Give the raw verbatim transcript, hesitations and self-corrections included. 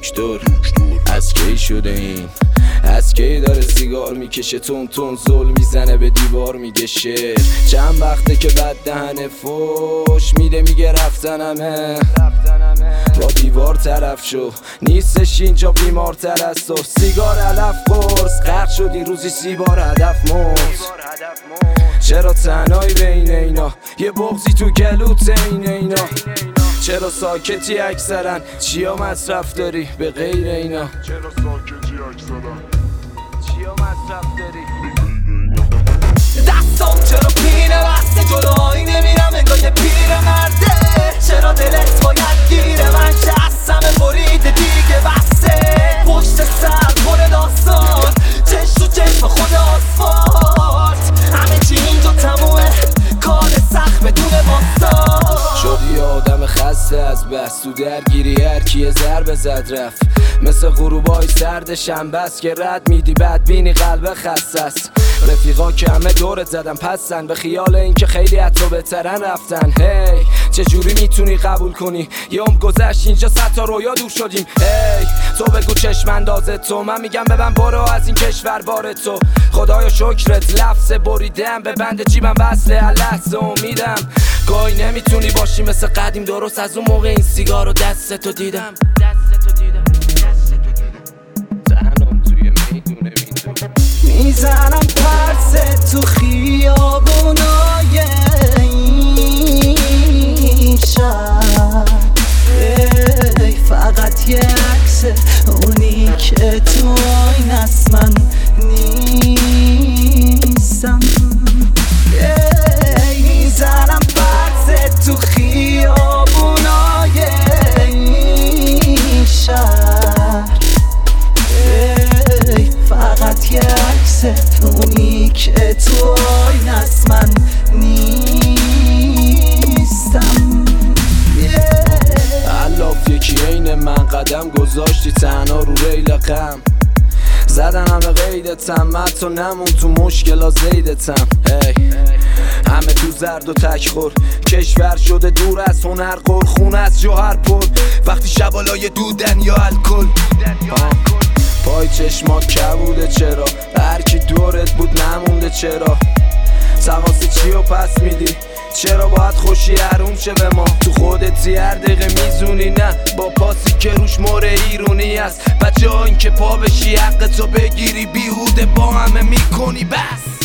دکتر از کی شده این؟ از کی داره سیگار میکشه تون تون زل میزنه به دیوار میگه شعر؟ چند وقته که بد دهنه فوش میده میگه رفتنمه با دیوار طرف شو نیستش اینجا بیمارتر از تو. سیگار علف قرص قرد شدی روزی سی بار هدف مرد. چرا تنهایی بین اینا یه بغضی تو گلوت این اینا؟ چرا ساکتی اکثرا چیا مصرف داری به غیر اینا؟ چرا ساکتی اکثرا چیا مصرف داری؟ دستام چرا پینه بسته جلوی نمیرم انگار یه پیر مرده. چرا دلت باید گیره من شستم بریده دیگه بسته. پشت سر پر داستان چش تو چشم خود آسفالت. همه چی اینجا تمومه کار سخت بدون باستان. شدی آدم خسته از بس تو درگیری هر کیه ضربه زد رفت. مثل غروبای سرد شنبه است که رد میدی بدبینی قلب خسته است. رفیقا که همه دورت زدن پسن به خیال اینکه خیلی از تو بهترن رفتن. هی hey, چجوری میتونی قبول کنی یه عمر گذشت اینجا صد تا رویا دور شدیم؟ هی hey, تو بگو چشم اندازه تو من میگم ببن برو از این کشور بار تو. خدایا شکرت لفظ بریدم به بند جیبم وصله لحظه امیدم. گاهی نمیتونی باشی مثل قدیم درست از اون موقع این سیگارو دست تو دیدم. میزنم پرسه تو خیابونای این شهر. ای فقط یه عکس اونی که تو آین است من نیستم. ای میزنم پرسه تو خیابونای این شهر. ای فقط یه عکس اونی که تو آین است من نیستم. علاف یکی عین من قدم گذاشتی تنها رو ریل غم. زدن همه قیدتم حتی نمون تو مشکلا زیدتم. hey. همه تو زرد و تکخور کشور شده دور از هنر قر خونه از جوهر پر. وقتی شبالای دودن یا الکل پای چشمات کبوده چرا هر کی دورت بود نمونده چرا؟ تقاسی چی رو پس میدی؟ چرا باید خوشی حروم شه به ما؟ تو خودتی هر دقیقه میزونی نه با پاسی که روش مره ایرونی است. و جا این که پا بشی حق تو بگیری بیهوده با همه میکنی بس.